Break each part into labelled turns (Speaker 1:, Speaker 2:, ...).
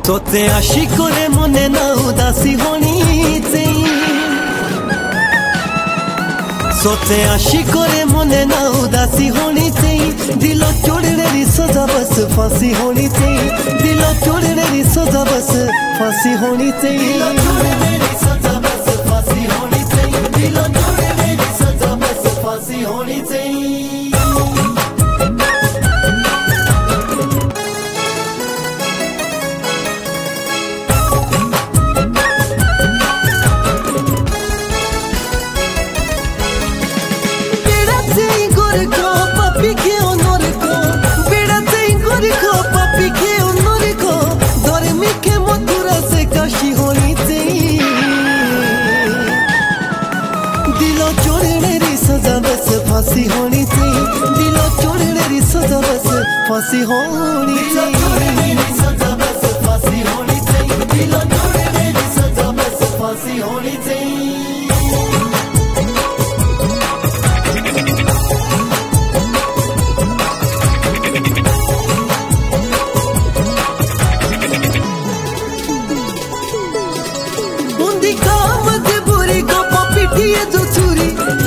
Speaker 1: तोते आशी करे मने ना उदासी होनी चाहिए। सोते आशी करे मने ना उदासी होनी चाहिए। दिलो चोड़ने री सजा बस फांसी होनी चाहिए। दिलो चोड़ने री सजा बस फांसी होनी चाहिए। दिलो चोड़ने री सजा बस फांसी होनी चाहिए। दिलो चोड़ने री सजा बस फांसी होनी चाहिए। फांसी होनी चाहिए। दिलो चोड़ने री सजा बस फांसी होनी चाहिए। सजा बस फांसी होनी चाहिए। दिलो चोड़ने री सजा बस फांसी होनी चाहिए। बुंदी काम दे बुरी को पिटिए जो चूरी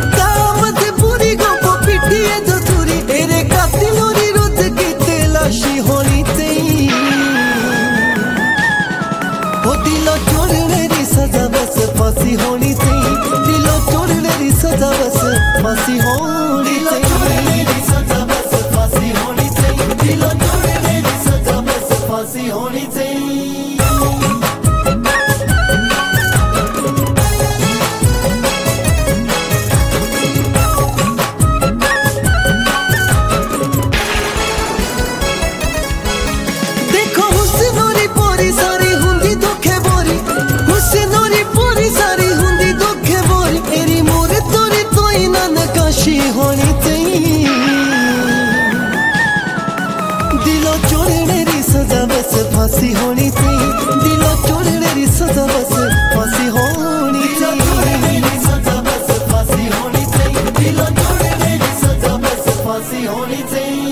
Speaker 1: फांसी होनी चाहिए। दिलो चोड़ने री सजा बस फांसी होनी चाहिए। सजा बस फांसी होनी चाहिए। दिलो चोड़ने री सजा बस फांसी होनी चाहिए। देखो हुस्नोरी पोरी सारी हुंदी दुखे बोरी। हुस्नोरी पोरी सारी हुंदी दुखे बोरी। एरी मोरे तोरी तोई ना नकाशी होनी चाहिए। दिलो चोड़ने री सजा बस फांसी होनी चाहिए। दिलो चोड़ने री सजा बस फांसी होनी चाहिए। सजा बस फांसी होनी चाहिए। दिलो चोड़ने री सजा बस फांसी होनी चाहिए।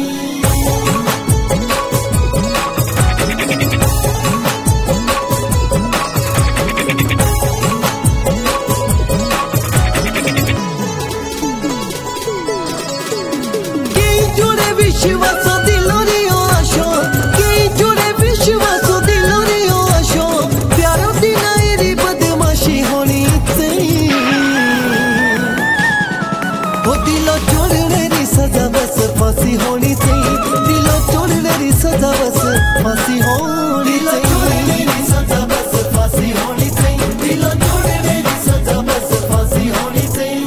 Speaker 1: विश्वास दिलोरी आशो के जुड़े विश्वास दिलोरी आशो। प्यारो दिना एरी बदमाशी होनी चाहिए। वो दिलो चोड़ने री सजा बस फांसी होनी चाहिए। दिलो चोड़ने री सजा बस फांसी होनी चाहिए। सजा बस फांसी होनी चाहिए। दिलो चोड़ने री सजा बस फांसी होनी चाहिए।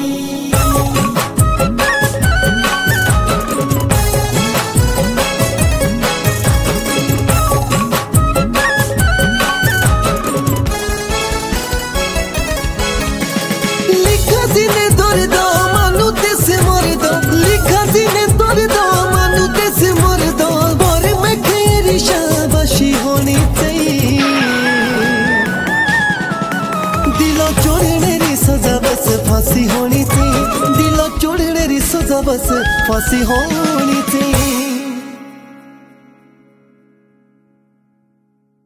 Speaker 1: लिखा दिने दर्द मानु देसे मर्द। लिखा दिने दर्द मानु देसे मर्द। भोर में खेरी शाबाशी होनी चाहिए। दिलो चोड़ने री सजा बस फांसी होनी चाहिए। दिलो चोड़ने री सजा बस फांसी होनी चाहिए।